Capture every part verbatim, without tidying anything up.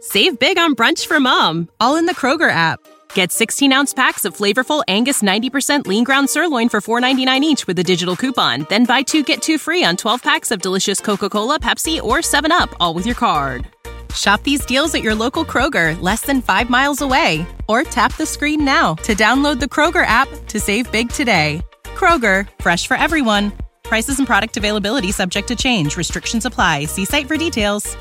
Save big on brunch for mom, all in the Kroger app. Get sixteen-ounce packs of flavorful Angus ninety percent lean ground sirloin for four ninety-nine each with a digital coupon. Then buy two, get two free on twelve packs of delicious Coca-Cola, Pepsi, or seven up, all with your card. Shop these deals at your local Kroger, less than five miles away. Or tap the screen now to download the Kroger app to save big today. Kroger, fresh for everyone. Prices and product availability subject to change. Restrictions apply. See site for details.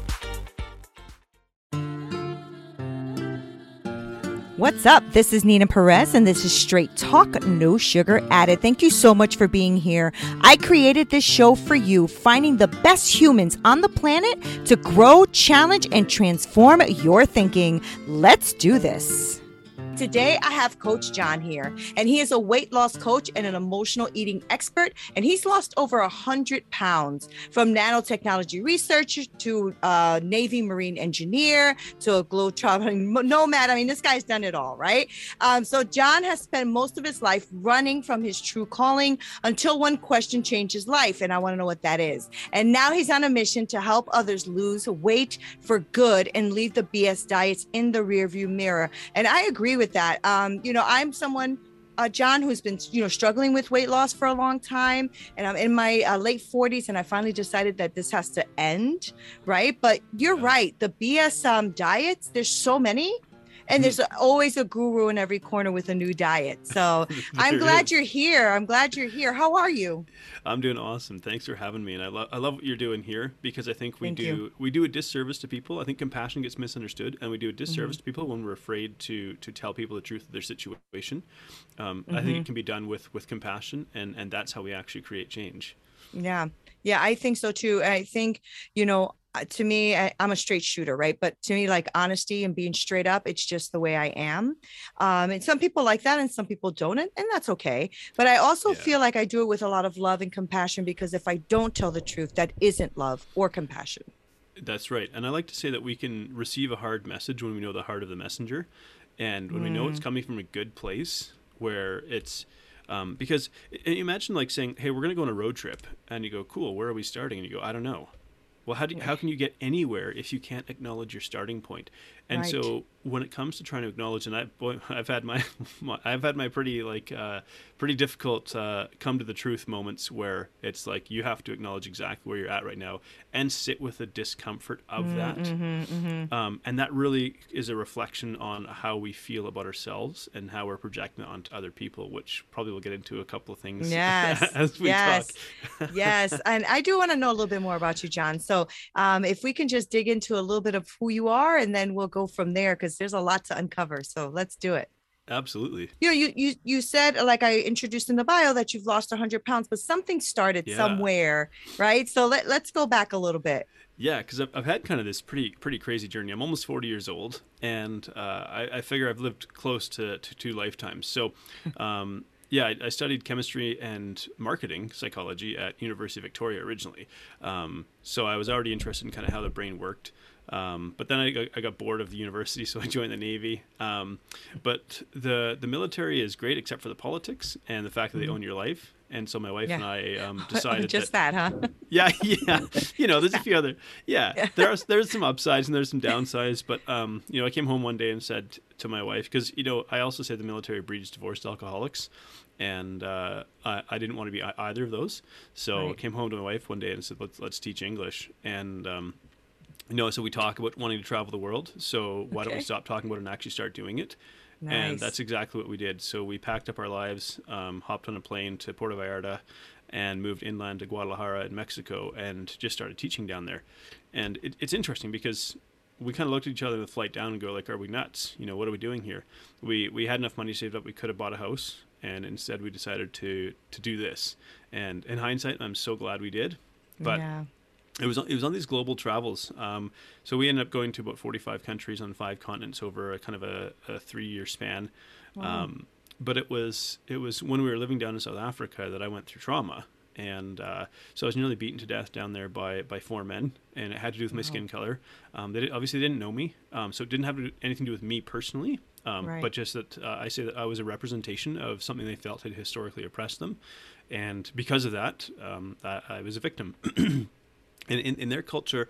What's up? This is Nina Perez, and this is Straight Talk, no sugar added. Thank you so much for being here. I created this show for you, finding the best humans on the planet to grow, challenge, and transform your thinking. Let's do this. Today, I have Coach John here, and he is a weight loss coach and an emotional eating expert, and he's lost over one hundred pounds, from nanotechnology researcher to a Navy Marine engineer to a globe-trotting nomad. I mean, this guy's done it all, right? Um, so John has spent most of his life running from his true calling until one question changed his life, and I want to know what that is. And now he's on a mission to help others lose weight for good and leave the B S diets in the rearview mirror. And I agree with that. Um, you know, I'm someone, uh, John, who's been, you know, struggling with weight loss for a long time, and I'm in my uh, late forties, and I finally decided that this has to end, right? But you're right. The B S um, diets, there's so many, and there's always a guru in every corner with a new diet. So I'm glad is. you're here. I'm glad you're here. How are you? I'm doing awesome. Thanks for having me. And I love I love what you're doing here, because I think we Thank do you. we do a disservice to people. I think compassion gets misunderstood, and we do a disservice mm-hmm. to people when we're afraid to to tell people the truth of their situation. Um, mm-hmm. I think it can be done with with compassion, and and that's how we actually create change. Yeah. Yeah, I think so too. I think, you know, to me, I, I'm a straight shooter, right? But to me, like honesty and being straight up, it's just the way I am. Um, and some people like that and some people don't, and, and that's okay. But I also yeah. feel like I do it with a lot of love and compassion, because if I don't tell the truth, that isn't love or compassion. That's right. And I like to say that we can receive a hard message when we know the heart of the messenger. And when mm. we know it's coming from a good place, where it's, um, because imagine like saying, hey, we're going to go on a road trip. And you go, cool, where are we starting? And you go, I don't know. Well, how do you, how can you get anywhere if you can't acknowledge your starting point? And right. so when it comes to trying to acknowledge, and I, boy, I've had my, my I've had my pretty like uh, pretty difficult uh, come to the truth moments, where it's like you have to acknowledge exactly where you're at right now and sit with the discomfort of mm, that. Mm-hmm, mm-hmm. Um, and that really is a reflection on how we feel about ourselves and how we're projecting it onto other people, which probably we'll get into a couple of things yes. as we yes. talk. yes. And I do want to know a little bit more about you, John. So um, if we can just dig into a little bit of who you are, and then we'll go from there, because there's a lot to uncover. So let's do it. Absolutely. You know, you you you said, like I introduced in the bio, that you've lost one hundred pounds, but something started yeah. somewhere, right? So let, let's go back a little bit. Yeah, because I've, I've had kind of this pretty pretty crazy journey. I'm almost forty years old, and uh, I, I figure I've lived close to, to two lifetimes. So um, yeah, I, I studied chemistry and marketing psychology at University of Victoria originally. Um, so I was already interested in kind of how the brain worked. Um, but then I got, I got bored of the university, so I joined the Navy. Um, but the the military is great, except for the politics and the fact that they own your life. And so my wife yeah. and I um, decided just that, that huh? Yeah, yeah. You know, there's a few other. Yeah, yeah. there's there's some upsides and there's some downsides. But um, you know, I came home one day and said to my wife, because you know, I also say the military breeds divorced alcoholics, and uh, I, I didn't want to be either of those. So right. I came home to my wife one day and said, let's let's teach English. And um, You know, so we talk about wanting to travel the world. So why okay. don't we stop talking about it and actually start doing it? Nice. And that's exactly what we did. So we packed up our lives, um, hopped on a plane to Puerto Vallarta, and moved inland to Guadalajara in Mexico, and just started teaching down there. And it, it's interesting because we kind of looked at each other on the flight down and go, like, are we nuts? You know, what are we doing here? We we had enough money saved up. We could have bought a house, and instead we decided to to do this. And in hindsight, I'm so glad we did. But yeah. It was it was on these global travels. Um, so we ended up going to about forty-five countries on five continents over a kind of a, a three-year span. Wow. Um, but it was it was when we were living down in South Africa that I went through trauma, and uh, so I was nearly beaten to death down there by by four men, and it had to do with my wow. skin color. Um, they did, obviously didn't know me, um, so it didn't have to do, anything to do with me personally, um, right. but just that uh, I say that I was a representation of something they felt had historically oppressed them, and because of that, um, I, I was a victim. And in, in their culture,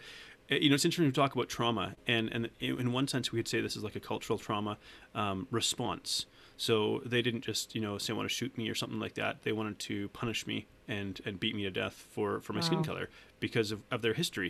you know, it's interesting to talk about trauma, and, and in one sense, we could say this is like a cultural trauma um, response. So they didn't just, you know, say, want to shoot me or something like that. They wanted to punish me and, and beat me to death for, for my wow. skin color because of, of their history.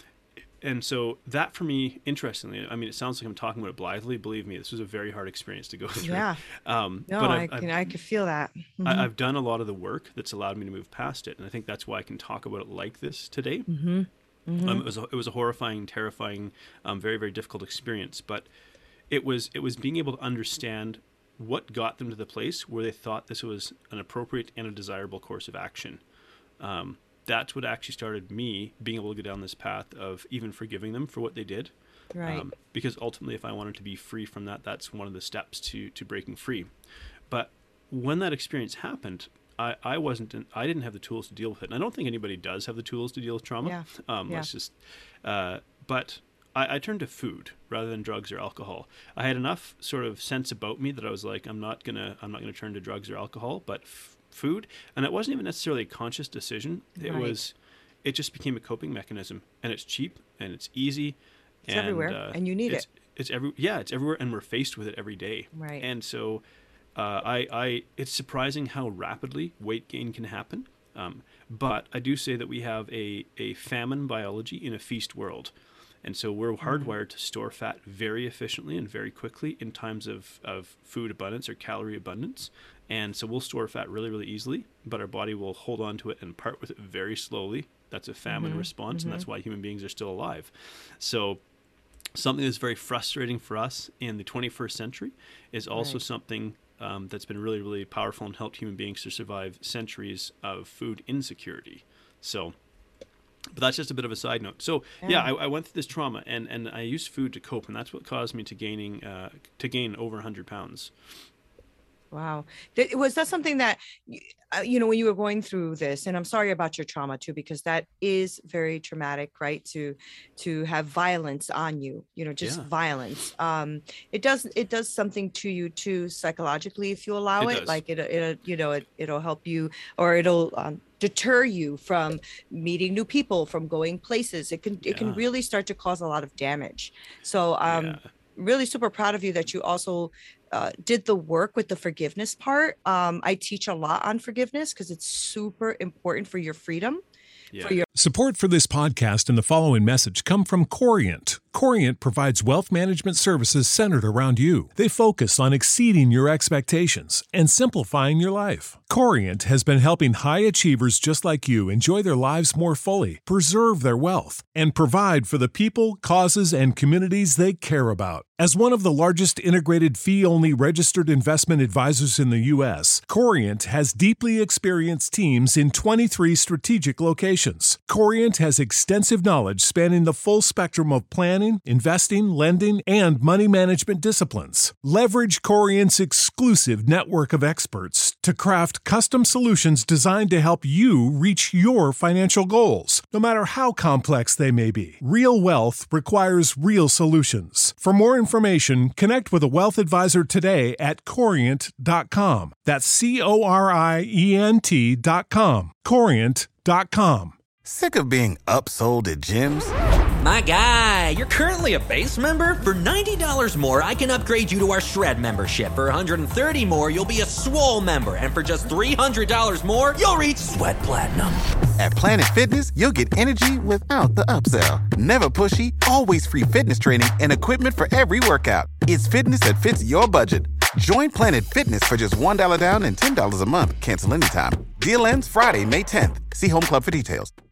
And so that, for me, interestingly, I mean, it sounds like I'm talking about it blithely. Believe me, this was a very hard experience to go through. Yeah. Um, no, but I I've, can, I've, I could feel that. Mm-hmm. I, I've done a lot of the work that's allowed me to move past it. And I think that's why I can talk about it like this today. Mm-hmm. Mm-hmm. Um, it was a, it was a horrifying, terrifying, um, very, very difficult experience. But it was it was being able to understand what got them to the place where they thought this was an appropriate and a desirable course of action. Um, that's what actually started me being able to go down this path of even forgiving them for what they did. Right. Um, because ultimately, if I wanted to be free from that, that's one of the steps to to breaking free. But when that experience happened, I, I wasn't, I didn't have the tools to deal with it. And I don't think anybody does have the tools to deal with trauma. Yeah. Um, yeah. Let's just, uh, but I, I turned to food rather than drugs or alcohol. I had enough sort of sense about me that I was like, I'm not gonna, I'm not gonna turn to drugs or alcohol, but f- food. And it wasn't even necessarily a conscious decision. It right. was, it just became a coping mechanism, and it's cheap and it's easy. It's and, everywhere, uh, and you need it's, it. It's every, yeah, it's everywhere, and we're faced with it every day. Right. And so, Uh, I, I, it's surprising how rapidly weight gain can happen. Um, but I do say that we have a, a famine biology in a feast world. And so we're hardwired mm-hmm. to store fat very efficiently and very quickly in times of, of food abundance or calorie abundance. And so we'll store fat really, really easily, but our body will hold on to it and part with it very slowly. That's a famine mm-hmm. response, mm-hmm. and that's why human beings are still alive. So something that's very frustrating for us in the twenty-first century is also right. something Um, that's been really, really powerful and helped human beings to survive centuries of food insecurity. So, but that's just a bit of a side note. So, yeah, yeah I, I went through this trauma, and, and I used food to cope, and that's what caused me to gaining uh, to gain over one hundred pounds. Wow. Th- Was that something that, uh, you know, when you were going through this, and I'm sorry about your trauma too, because that is very traumatic, right? To, to have violence on you, you know, just yeah. violence. Um, it does, it does something to you too, psychologically, if you allow it, it like it, it, you know, it, it'll help you, or it'll um, deter you from meeting new people, from going places. It can, it yeah. can really start to cause a lot of damage. So, um, yeah. really super proud of you that you also Uh, did the work with the forgiveness part. Um, I teach a lot on forgiveness because it's super important for your freedom. Yeah. For your- Support for this podcast and the following message come from Corient. Corient provides wealth management services centered around you. They focus on exceeding your expectations and simplifying your life. Corient has been helping high achievers just like you enjoy their lives more fully, preserve their wealth, and provide for the people, causes, and communities they care about. As one of the largest integrated fee-only registered investment advisors in the U S, Corient has deeply experienced teams in twenty-three strategic locations. Corient has extensive knowledge spanning the full spectrum of planning, investing, lending, and money management disciplines. Leverage Corient's exclusive network of experts to craft custom solutions designed to help you reach your financial goals, no matter how complex they may be. Real wealth requires real solutions. For more information, connect with a wealth advisor today at corient dot com. That's C O R I E N T dot com. corient dot com. Sick of being upsold at gyms? My guy, you're currently a base member? For ninety dollars more, I can upgrade you to our Shred membership. For one hundred thirty dollars more, you'll be a Swole member. And for just three hundred dollars more, you'll reach Sweat Platinum. At Planet Fitness, you'll get energy without the upsell. Never pushy, always free fitness training and equipment for every workout. It's fitness that fits your budget. Join Planet Fitness for just one dollar down and ten dollars a month. Cancel anytime. Deal ends Friday, May tenth. See Home Club for details.